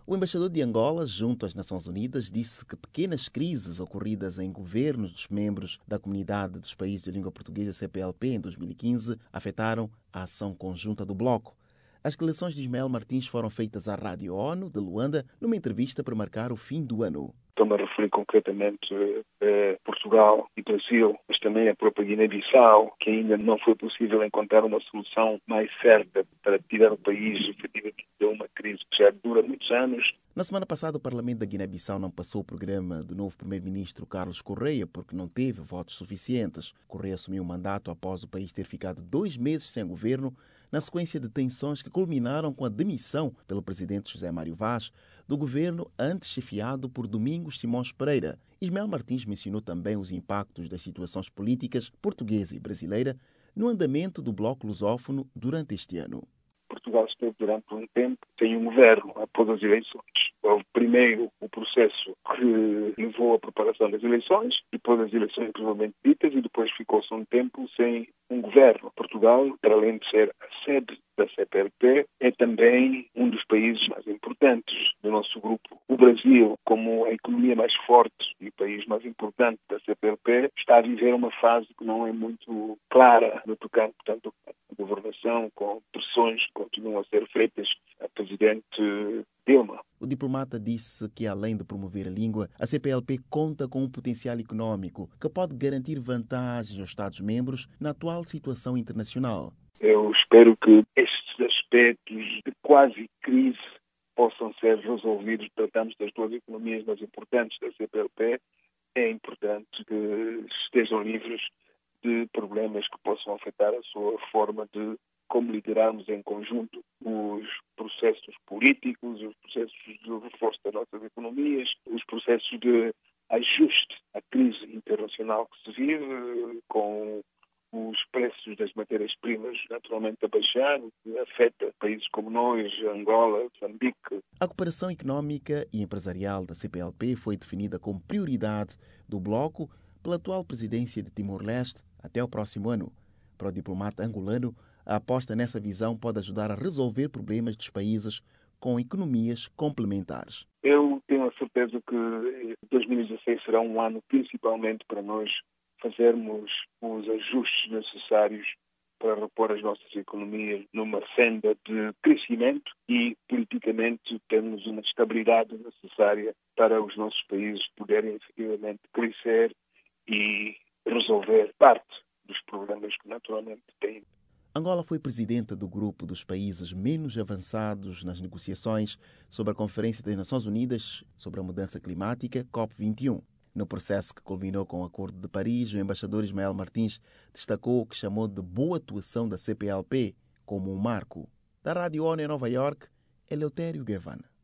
O embaixador de Angola, junto às Nações Unidas, disse que pequenas crises ocorridas em governos dos membros da Comunidade dos Países de Língua Portuguesa CPLP em 2015 afetaram a ação conjunta do bloco. As declarações de Ismael Martins foram feitas à Rádio ONU de Luanda numa entrevista para marcar o fim do ano. Estou-me a referir concretamente a Portugal e Brasil, mas também a própria Guiné-Bissau, que ainda não foi possível encontrar uma solução mais certa para tirar o país efetivamente de uma crise que já dura muitos anos. Na semana passada, o Parlamento da Guiné-Bissau não passou o programa do novo primeiro-ministro Carlos Correia porque não teve votos suficientes. Correia assumiu o mandato após o país ter ficado 2 meses sem governo, na sequência de tensões que culminaram com a demissão pelo presidente José Mário Vaz do governo antes chefiado por Domingos Simões Pereira. Ismael Martins mencionou também os impactos das situações políticas portuguesa e brasileira no andamento do bloco lusófono durante este ano. Portugal esteve durante um tempo sem um governo após as eleições. Houve primeiro o processo que levou à preparação das eleições, depois das eleições provavelmente ditas e depois ficou-se um tempo sem um governo. Portugal, para além de ser a sede da CPLP, é também um dos países mais importantes do nosso grupo. O Brasil, como a economia mais forte e o país mais importante da CPLP, está a viver uma fase que não é muito clara no tocante, portanto, a governação, com pressões que continuam a ser feitas a presidente Dilma. O diplomata disse que, além de promover a língua, a CPLP conta com um potencial econômico que pode garantir vantagens aos Estados-membros na atual situação internacional. Eu espero que estes aspectos de quase crise possam ser resolvidos. Tratamos das duas economias mais importantes da CPLP. É importante que estejam livres de problemas que possam afetar a sua forma de como liderarmos em conjunto os processos políticos, os processos de reforço das nossas economias, os processos de ajuste à crise internacional que se vive, com os preços das matérias-primas naturalmente a baixar, que afeta países como nós, Angola, Moçambique. A cooperação económica e empresarial da CPLP foi definida como prioridade do bloco pela atual presidência de Timor-Leste até o próximo ano. Para o diplomata angolano, a aposta nessa visão pode ajudar a resolver problemas dos países com economias complementares. Eu tenho a certeza que 2016 será um ano principalmente para nós fazermos os ajustes necessários para repor as nossas economias numa senda de crescimento e, politicamente, termos uma estabilidade necessária para os nossos países poderem efetivamente crescer e resolver parte dos problemas que naturalmente têm. Angola foi presidenta do grupo dos países menos avançados nas negociações sobre a Conferência das Nações Unidas sobre a Mudança Climática, COP21. No processo que culminou com o Acordo de Paris, o embaixador Ismael Martins destacou o que chamou de boa atuação da CPLP como um marco. Da Rádio ONU em Nova Iorque, Eleutério Gavan.